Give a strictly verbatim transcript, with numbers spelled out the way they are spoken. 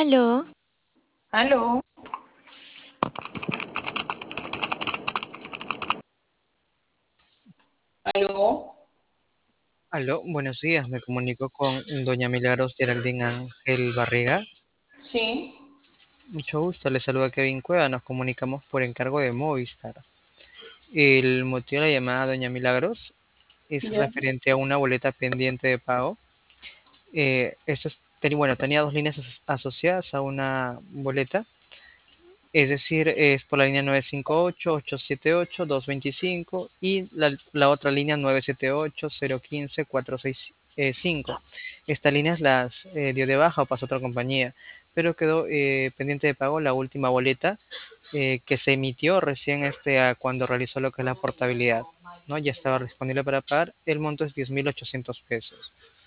Aló, Aló, aló, Aló, buenos días. Me comunico con doña Milagros Geraldine Ángel Barriga. sí, Mucho gusto, le saluda Kevin Cueva. Nos comunicamos por encargo de Movistar. El motivo de la llamada, doña Milagros, es ya, referente a una boleta pendiente de pago. Eh, esto es- teni- bueno, tenía dos líneas aso- asociadas a una boleta, es decir, es por la línea nueve cinco ocho, ocho siete ocho, dos veinticinco y la, la otra línea nueve siete ocho, cero quince, cuatro seis cinco. Estas líneas las eh, dio de baja o pasó a otra compañía, pero quedó eh, pendiente de pago la última boleta eh, que se emitió recién este, a cuando realizó lo que es la portabilidad, ¿no? Ya estaba disponible para pagar, el monto es diez mil ochocientos pesos.